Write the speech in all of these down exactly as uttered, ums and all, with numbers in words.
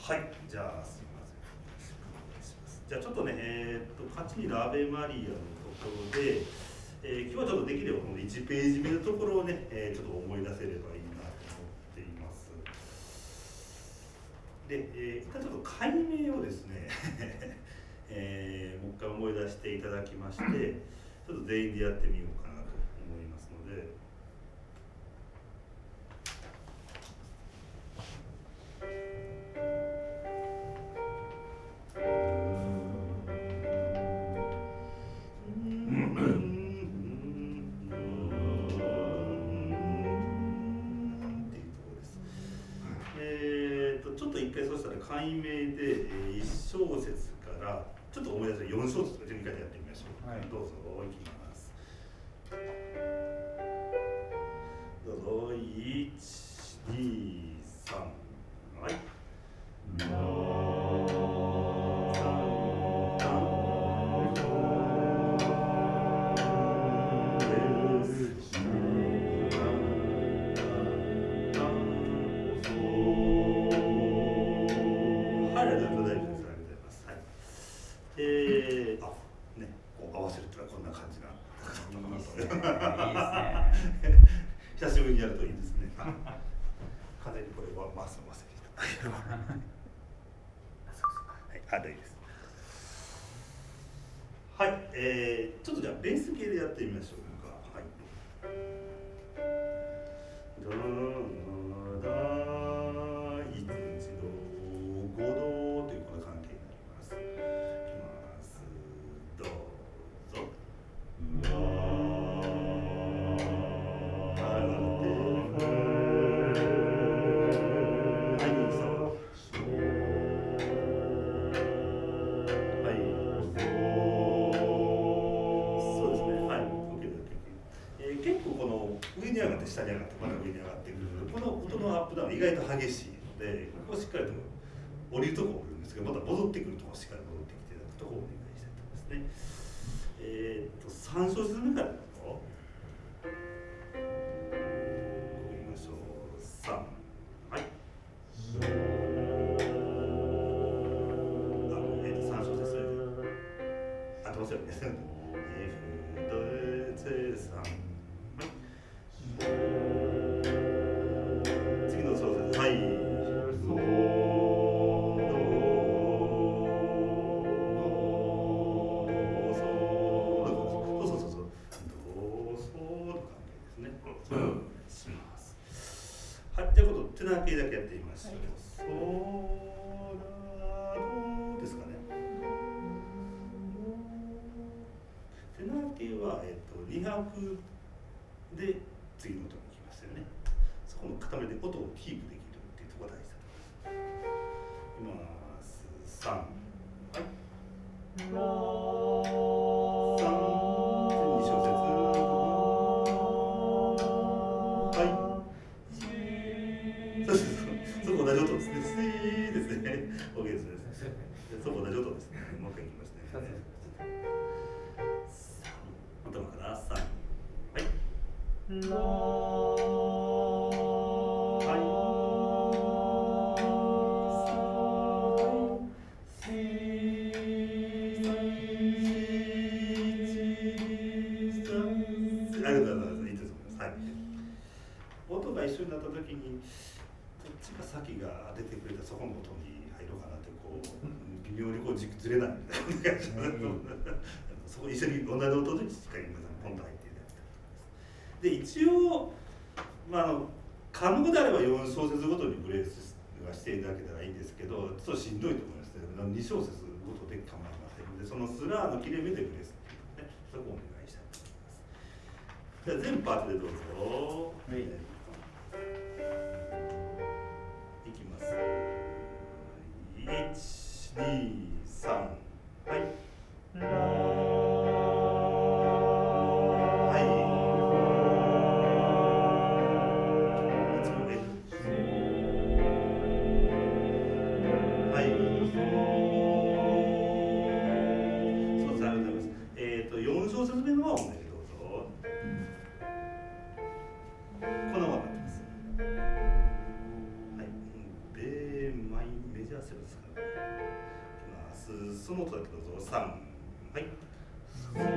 はい、じゃあすみません。お願いします。じゃあちょっとね、えー、っとカチリのアベマリアのところで、えー、今日はちょっとできればこのいちページ目のところをね、えー、ちょっと思い出せればいいなと思っています。で、えー、一旦ちょっと解明をですね、えー、もう一回思い出していただきまして、ちょっと全員でやってみようかなと思いますので。解明で、えー、いち小節からちょっと思い出してよん小節から順にやってみましょう、はい、どうぞいきます。どうぞいち、に、さん、はい、えー、あ、ね、こう合わせるってのはこんな感じな。いいですね。いいですね。久しぶりにやるといいですね。完全にこれは回すの忘れてた。はい、あ、大丈夫です。はい、えー、ちょっとじゃあベース系でやってみましょうか。はい。ドダダいちドごドというこの関係になります。下に上がってまた上に上がってくるこの音のアップダウン意外と激しいので、ここをしっかりと降りるところを降るんですけど、また戻ってくるところをしっかり戻ってきていただくところをお願いしたいと思いますね。えー、っとさん小節目からどうぞ。いきましょう。さん、はい。あ、えー、っとさん小節目。あってますよね。F ドツさん。次の小節、はい。ソドそうそうそうそう。ドソの関係ですね。お願いします。はい、じゃあこと手だけだけやってみましょう。ソラドですかね。手だけはえっとに拍で次の音に行きますよね。そこの固めで音をキープできるっていうところが大事だと思います。いきます。さん、はい。さん、に小節。はい。そうそうそう。そこ同じ音ですね。スイーですね。OK ですね。そこ同じ音ですね。もう一回いきますね。さん、頭からさん。はい。音が一緒になった時にどっちが先が出てくれたそこの音に入ろうかなってこう微妙にこう軸ずれないみたいな感じそこ一緒に同じ音でしっかり皆さんポンと入っていただきたいと思います。で一応、まあ、あの可能であればよん小節ごとにブレスはしていただけたらいいんですけど、ちょっとしんどいと思いますのでに小節ごとで構いませんので、そのスラーの切れ目でブレスっていうね、そこをお願いしたいと思います。じゃあ全パートでどうぞ。はい、いきます。いち、に、さん、はい。よん小節目の和音だけどうぞ。このせるんですから。いきます。その音だけどうぞ。さん、はい。そうそう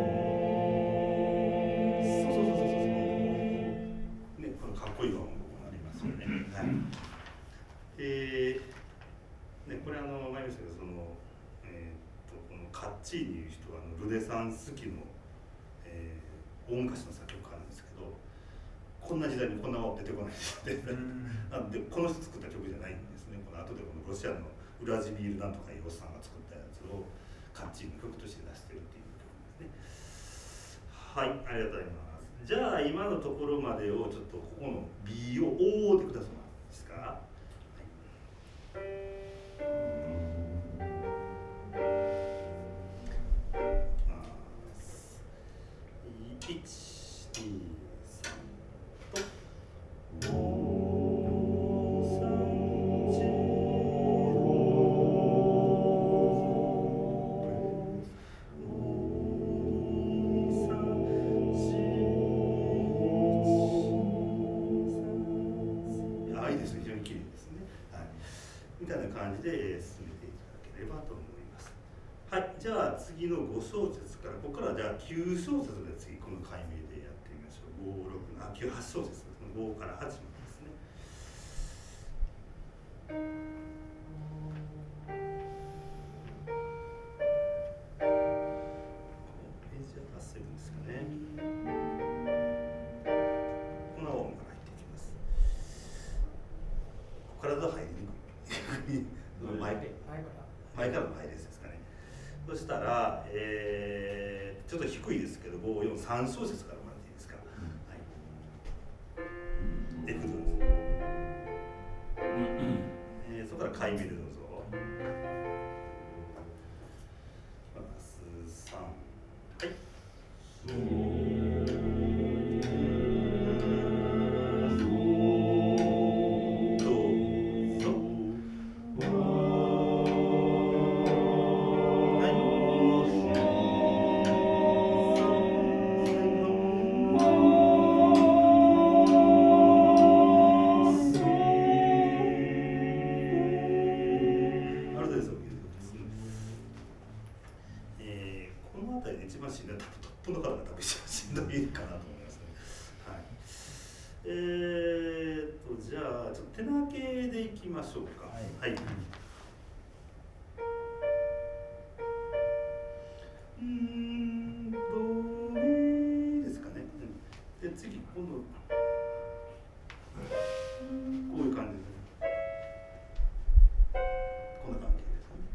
そうそうそう。ね、このかっこいい音もありますよね。はい。えー、ね、これあの前見せたけどその、えー、っとこのカッチーニいう人はあのルネサンス期の、えー、大昔の作曲家なんですけど、こんな時代にこんな音出てこないですよね。なんでこの人作った曲じゃないんですね。この後でこのロシアのウラジミールなんとかいうおっさんが作ったやつをカッチーニの曲として出してるっていう曲ですね。はい、ありがとうございます。じゃあ今のところまでをちょっとここの B を覆ってくださいますか。はい、いち、に、さんとみたいな感じで進めていただければと思います。はい、じゃあ次のご小節から、ここからじゃあきゅう小節で次この解明でやってみましょう。ご、ろく、あ、きゅう、はち小節、ごからはちまでですね。ページは達成分ですかね。この音から入っていきます。ここからだと入りにくい。前, 前からの配列ですかね。そしたら、えー、ちょっと低いですけどご、よん、さん小節からもらっていいですか。はい、F どうぞ、えー、そこから解明でどうぞ。さん、はい。手だけでいきましょうか。はい。はい、うーん、ドミですかね。で、次、今度、こういう感じですね。こんな関係ですね。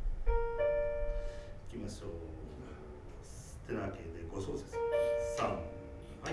いきましょう。手だけでご小節。さん、はい。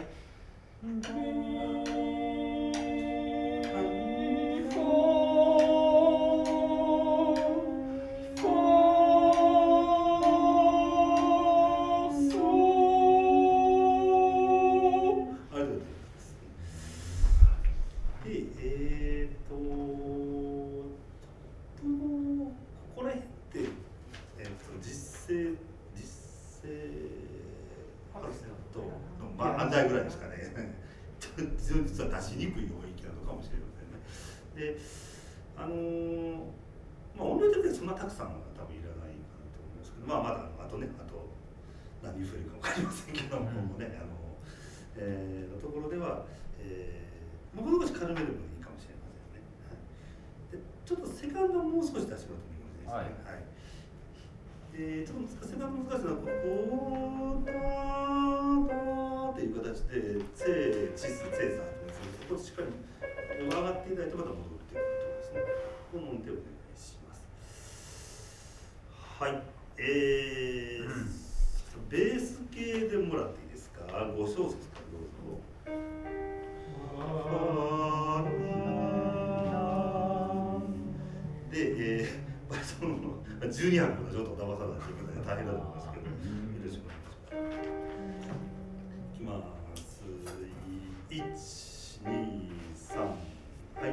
ぐらいですかね。実は出しにくい領域なのかもしれませんね。で、あのー、まあ音量的にはそんなたくさんは多分いらないかなと思いますけど、まあまだあとね、あと何増えるか分かりませんけども、うん、ね、あの、えー、のところでは、えー、もう少し軽めでもいいかもしれませんね。はい、で、ちょっとセカンドもう少し出してもらってもいいかもしれないですね。はい。はい、で、ちょっとセカンド難しいのはこの「おーたー」っていう形で「ツェーチスツェーサー」ってですね、ここしっかり上がっていただいてまた戻っていくとですね、この音程をお願いします。はい、えー、うん、ベース系でもらっていいですか。ご小節からどうぞ。で、えー、バリそのじゅうに拍の状態を騙さないといけない大変だと思いますけど、よろしくお願いします。いきます。いち、に、さん、はい。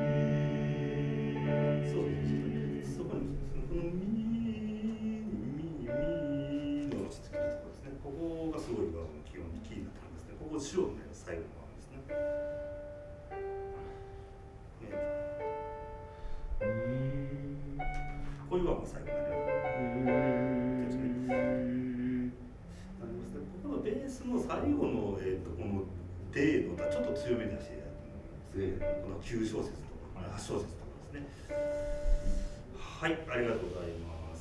そこに、そこのミの白のね最後の番ですね。こういう番が最後になりますね。ここのベースの最後の、えー、とこの D のちょっと強めに出してやるんですね。このきゅう小節とかはち小節とかですね。はい、ありがとうございます。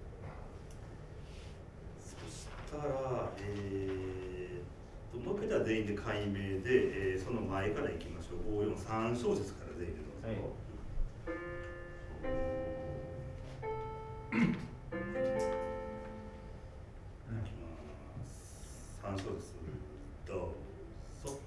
そしたら、えー、ともう一回じゃあ全員で解明で、えー、その前からいきましょう。ご、よん、さん小節から全員でどうぞ。はい、さん小節どうぞ。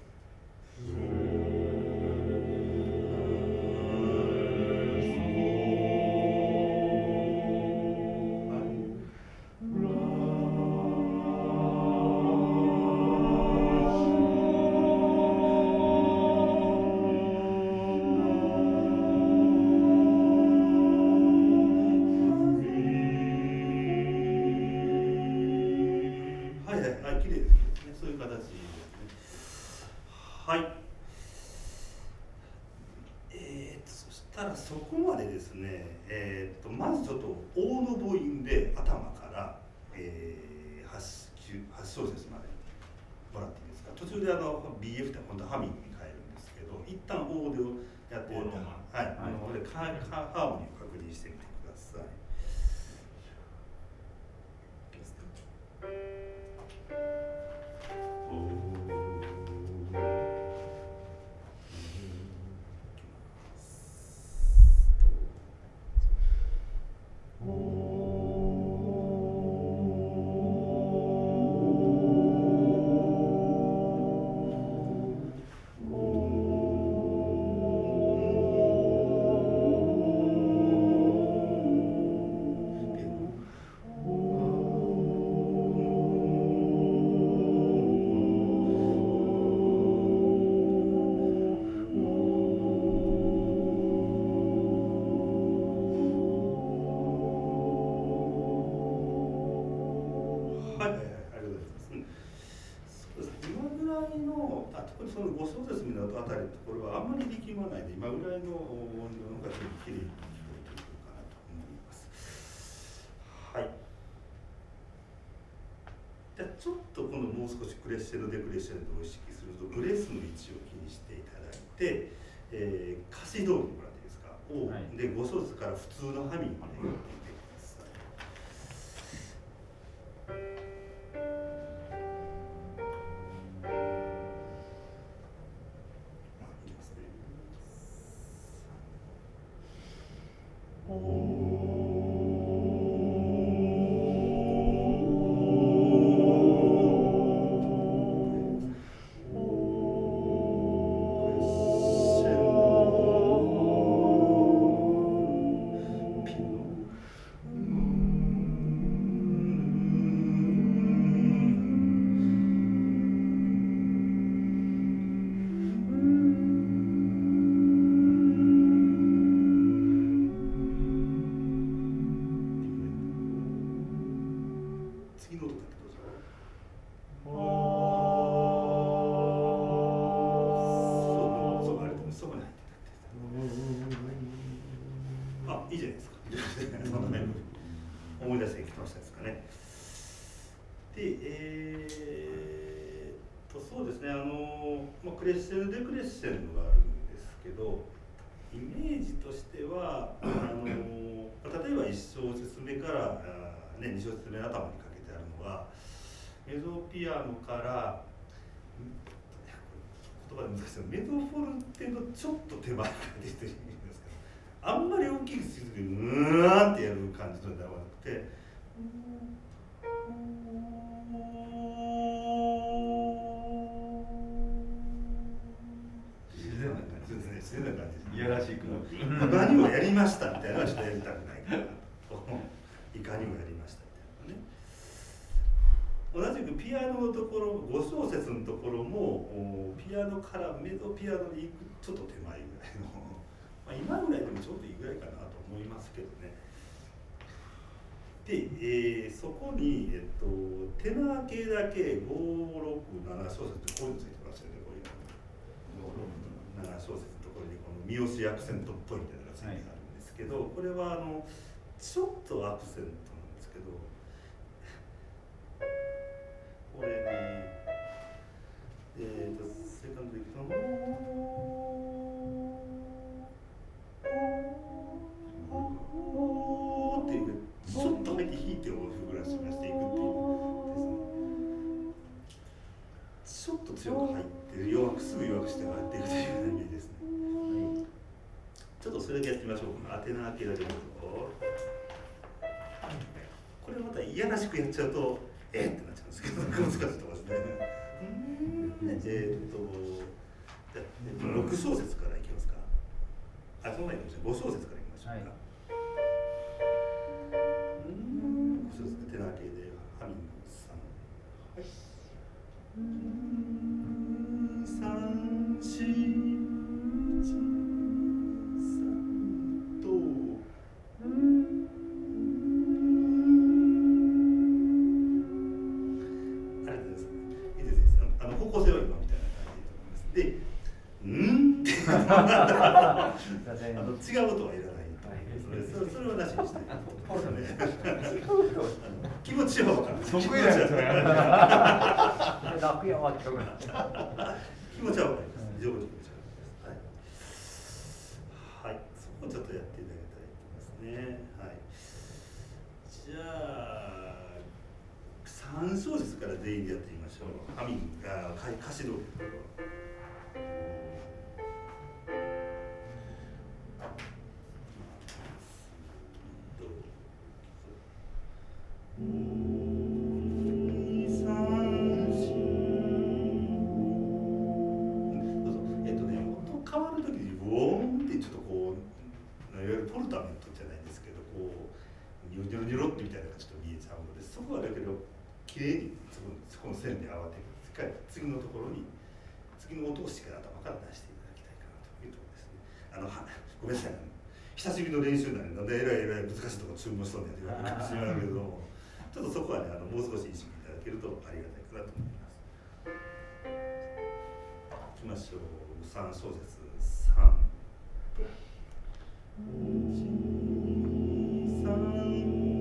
そこまでですね、えー、とまずちょっと大の母音で頭から、えー、はち, はち小節までもらっていいですか。途中であの ビーエフ って本当はハミングに変えるんですけど、一旦大でやっていたら、はい、はい、これでハーモニーを確認してみてください。そのご小節目のあたりのところはあんまり力まないで、今ぐらいの音量の方がちょっときれいに聞こえてくるかなと思います。はい。じゃあちょっとこのもう少しクレッシェンドデクレッシェンドを意識するとブレスの位置を気にしていただいて、えー、歌詞通りにもらっていいですか。を、はい、でご小節から普通のハミングまでやっていてください。思い出してきましたですかね。で、えー、とそうですね、あの、まあ、クレッシェンドデクレッシェンドがあるんですけど、イメージとしてはあの例えばいち小節目からあ、ね、に小節目の頭にかけてあるのがメゾピアノから言葉で難しいけど、メゾフォルテのちょっと手前から出てるんですけど、あんまり大きくしすぎてうーんってやる感じのではなくて、自然な感じですね。自然な感じです。いやらしく何をやりましたみたいなのはちょっとやりたくないかなと。いかにもやりましたみたいなね。同じくピアノのところ、ご小節のところもピアノからメゾピアノに行くちょっと手前ぐらいの、まあ、今ぐらいでもちょうどいいぐらいかなと思いますけどね。 で、えー、そこに、えっと、テナー系だけご、ろく、なな小節ってこういうのついてますよね。こういうご、ろく、なな小節のところにこの三好アクセントっぽいみたいなのがついてあるんですけど、これはあのちょっとアクセントなんですけど、これね、えーと、セカンドでいくと、おーっていう、ちょっとだけ弾いてオフグラスがしていくっていうですね。ちょっと強く入って弱くすぐ弱くして入っていくというイメージですね。はい、ちょっとそれだけやってみましょうか。アテナー系だけどうぞ。これまたいやらしくやっちゃうとえーってなっちゃうんですけど、難しいところですね。えーっとじゃあろく小節からいきますか。あ、そんなにいきましょう。ご小節からいきましょうか。はい、うん、ご小節テナー系でハミングさん。はい。三四一三と。方向性は今みたいな感じでいいと思います。で、うんってあの違うことはいらない。それそれはなしにして。気持ちは分かる。 得意なんですよ。楽やわって気持ちは分かります。 非常に気持ちは分かります。はい、そこをちょっとやっていただきたいと思いますね。はい。じゃあさん小節から全員でやってみましょう。ハミングが歌詞通り。えっとね、音変わるときにウォーンってちょっとこう、いわゆるポルタメントじゃないですけど、こうニョニョニョロってみたいなのがちょっと見えちゃうので、そこはだけどきれいにそこそこの線で合わせて、しっかり次のところに次の音をしっかり頭から出していただきたいかなというところですね。あのはごめんなさい、久しぶりの練習なので、なんでえらいえらい難しいところ注文しそうにやってるかもしれないけれども、ちょっとそこはね、あのもう少し意識いただけるとありがたいかなと思います。いきましょう。さん小節さんといちさん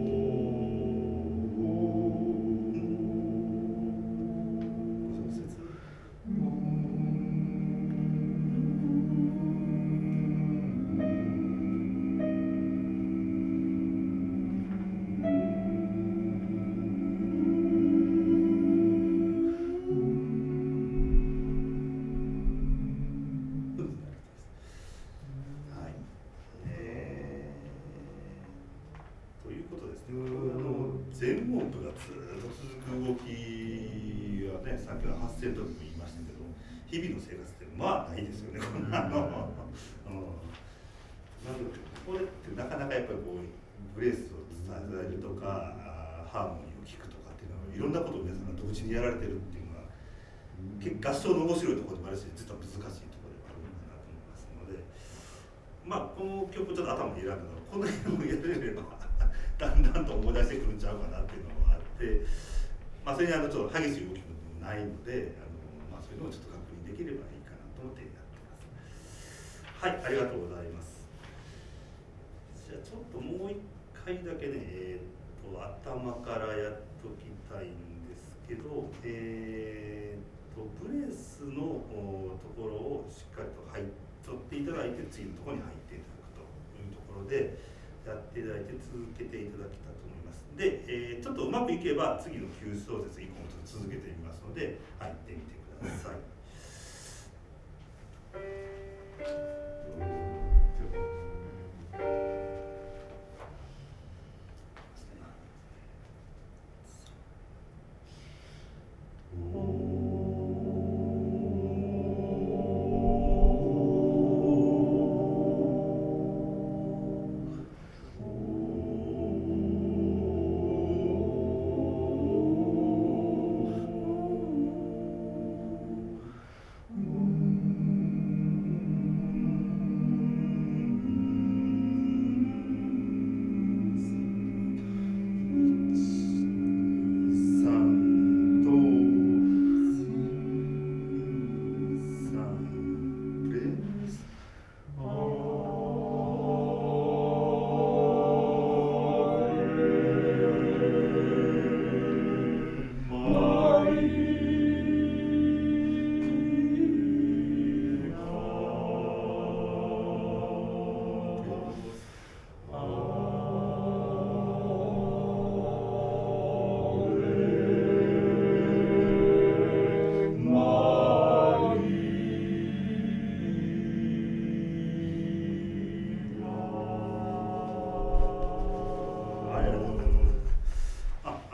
全音符がずっと続く動きはね、さっきの発声の時も言いましたけど、日々の生活ってまあないですよね、こんなの。なんでこれってなかなかやっぱりこうブレスを伝えるとか、ハーモニーを聴くとかっていうのは、いろんなことを皆さんが同時にやられてるっていうのは、結構合唱の面白いところでもあるし、実は難しいところでもあるのかなと思いますので、まあこの曲ちょっと頭に選んだのは、この辺をやれればだんだんと思い出してくるんちゃうかなっていうのもあって、まあ、それにあのちょっと激しい動きもないので、あの、まあ、そういうのをちょっと確認できればいいかなと思ってやってます。はい、ありがとうございます。じゃあちょっともう一回だけね、えー、と頭からやっときたいんですけど、えー、とブレスのところをしっかりと入っ取っていただいて、次のところに入っていただくというところでやっていただいて続けていただきたいと思います。で、えー、ちょっとうまくいけば次のきゅう小節以降もちょっと続けてみますので、入ってみてください。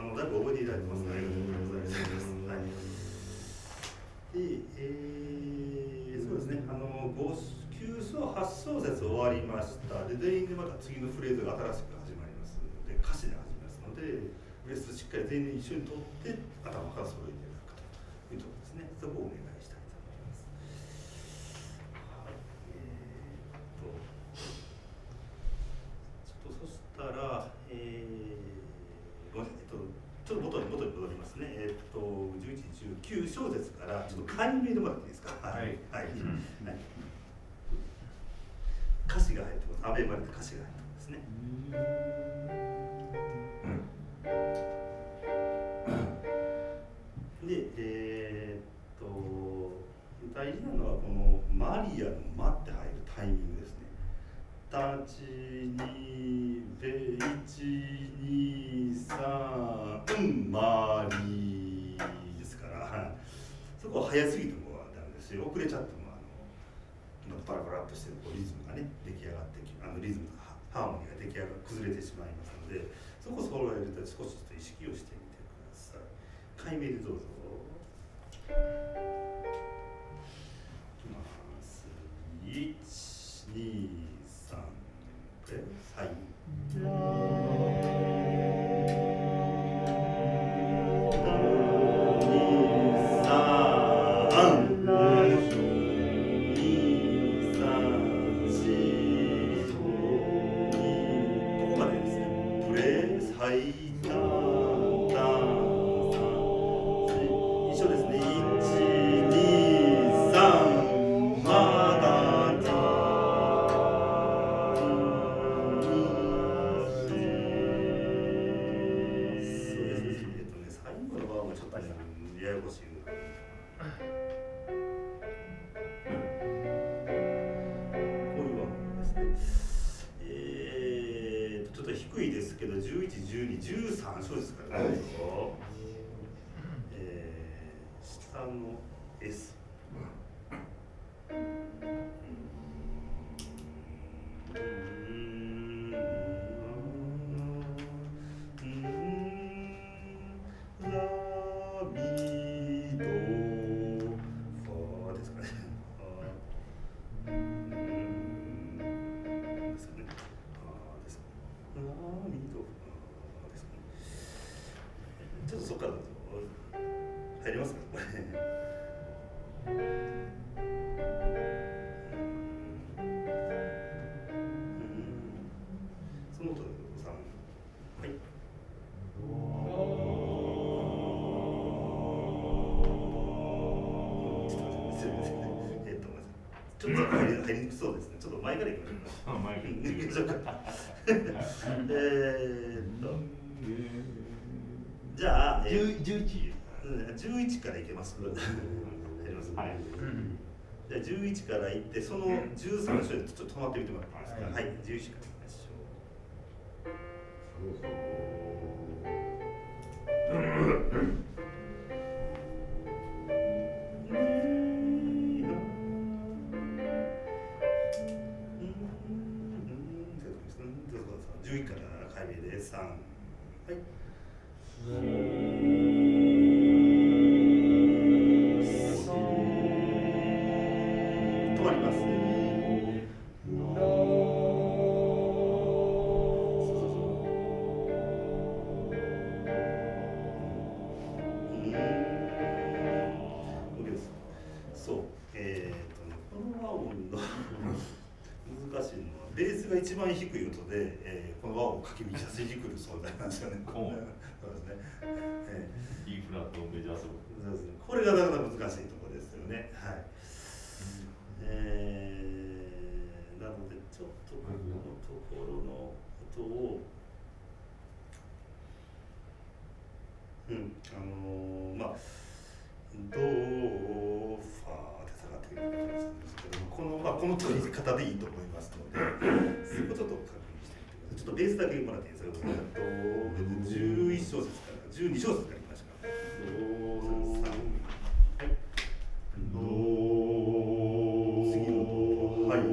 あのだいぶ覚えていただいてますね。ありがとうございます。はい。で、えー、そうですね。あのごきゅう奏はち小節終わりました。で全員でまた次のフレーズが新しく始まります。で歌詞で始まりますので、ベースしっかり全員一緒に取って頭から揃えていただくというところですね。そこをお願いしたいと思います。はい。えー、っとちょっとそしたら、えー、ごめんなさい。えっとちょっと元に元に戻りますね。えー、っとじゅういち、じゅうきゅう小節からちょっと解明でもらっていいですか。はい。はい。はい。歌詞が入ってます。アベマで歌詞が入ってますね。で、えー、っと大事なのはこのマリアの「マ」って入るタイミングですね。タチニベイチニサンマリですから、そこは早すぎてもダメですし、遅れちゃってもあのパラパラっとしてるこうリズムがね出来上がってあのリズムとかハーモニーが出来上が崩れてしまいますので、そこを揃えると少しずつ意識をしてみてください。解明でどうぞ。いきます。いち、に、さんで、はい。じゅうさん小ですからね、えー、下の S、ちょっとそっからだと入りますかこれ。その音でさん、はい。ちょっと待って、えっとちょっと入り入りにくそうですね。ちょっと前からいきましょうか。前からいきましょうか。えーっと。じゃあ、えー、じゅういち、じゅういちからいけますか。やります。はい。じゃあじゅういちからいってそのじゅうさん章でちょっと止まってみてもらっていいですか。はい。はい、じゅういちからいきましょう。じゅういちから解明でさん、はい。止まります。そう、えーとね、この和音の難しいのはベースが一番低い音で、えー、この和音をかき乱してくる素材なんですよね。そうですね。えー、E フラットメジャーソル。そうですね。これがなかなか難しいところですよね。はい。えー、なのでちょっとこのところの音を、うん、あのー、まあ。ド、ファーって下がってくる感じなんですけども、この、まあ、この取り方でいいと思いますので、そこちょっと確認してみてください。ちょっとベースだけもらっていいですか。ド、じゅういち小節からじゅうに小節からいきましょうか。ド、さん、はい。ド、次のド、はい。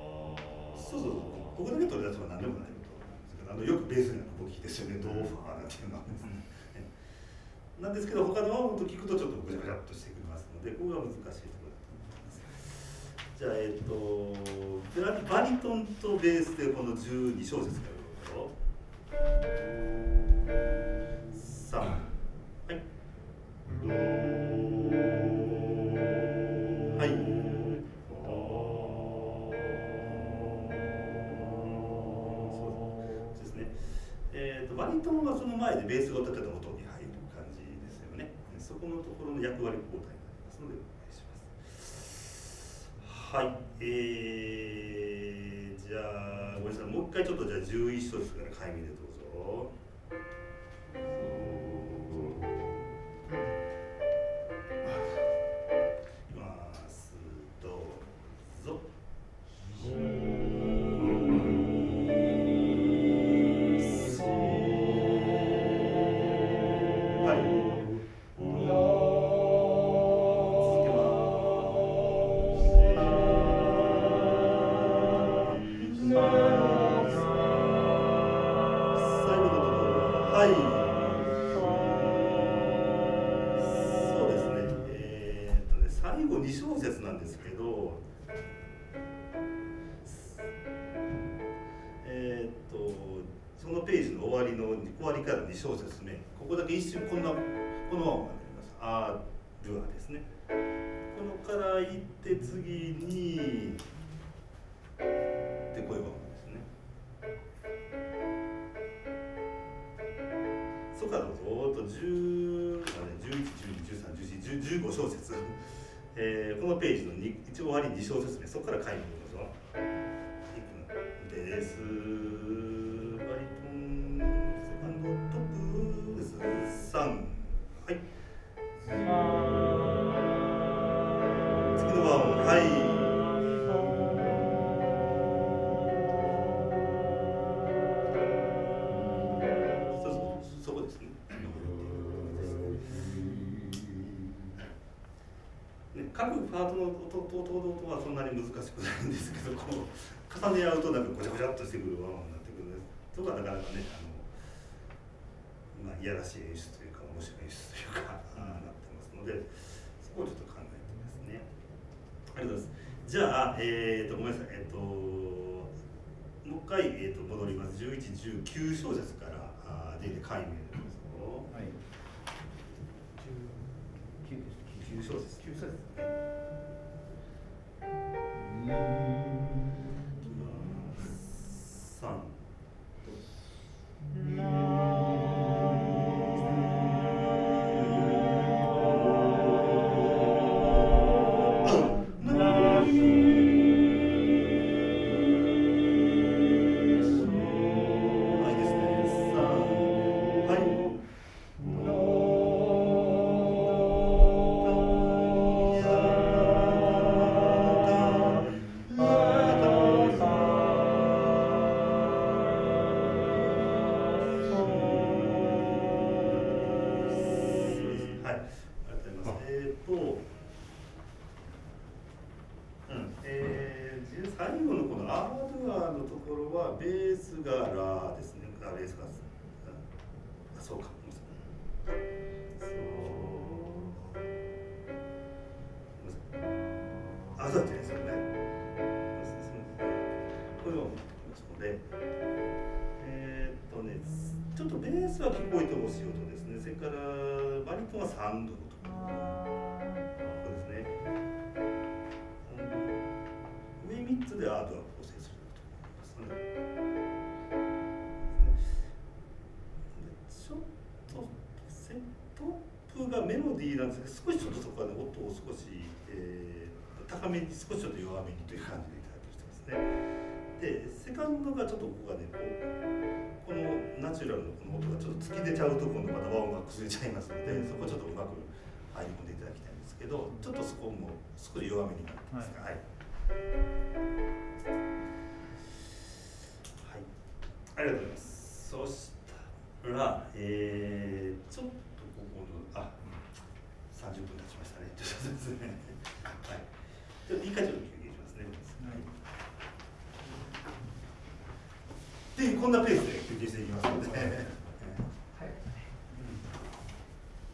そうそうそう。ここだけ取り出せば何でもないことなんですけど、あのよくベースにある動きですよね。ド、ファーなんて。 っていうのはですね、うん、なんですけど他の音聞くとちょっとぐちゃぐちゃっとしてきますのでここが難しいところだと思います。じゃあえっ、ー、とバリトンとベースでこのじゅうに小節からどうぞ。さんはいドはいバリトンはその前でベースが立てた音に入る感じですよね。そこのところの役割交代になりますのでお願いします。はい、えー、じゃあごめんなさい、もう一回ちょっとじゃあじゅういち小節から解明でどうぞ。いきます。どうぞ。に小節目、ここだけ一瞬こんなこのままになります。あールアですね。このから行って次にでこういうままですね。そこからどうぞとじゅう、じゅういち、じゅうに、じゅうさん、じゅうよん、じゅうご小節、えー、このページのに一応終わりに小節目、そこから書いてみましょう。ベースバリトンセカンドトップですさんはい次の和音はいそ, そこですねね各パートの音と音はそんなに難しくないんですけどこう重ね合うとなんかごちゃごちゃっとしてくる和音になってくるんですそこはなかなかねあの、まあ、いやらしい演出というか面白い演出というかなってますのでそこをちょっと考えてますね。ありがとうございます。じゃあ、えー、とごめんなさい、えー、ともう一回、えー、と戻ります。じゅういち、じゅうきゅう小節からあで解明でどうぞ。はい。じゅうきゅうです。きゅう小節。きゅう小節。さん。さん度のところここですね。上みっつでアートが構成すると思います。ちょっとセットアップがメロディーなんですけど少しちょっとそこは、ね、音を少し、えー、高めに少しちょっと弱めにという感じでいただくとしてますね。でセカンドがちょっとここがねこうこのナチュラルのこの音がちょっと突き出ちゃうと今度また和音が崩れちゃいますので、そこちょっとうまく入り込んでいただきたいんですけどちょっとそこも少し弱めになってますが、はい、はいはい、ありがとうございます。そしたら、えー、ちょっとここのあさんじゅっぷん経ちましたね。ちょっとですねはい、ちょっといいかちょっと休憩しますね。はいでこんなペースで休憩していきますので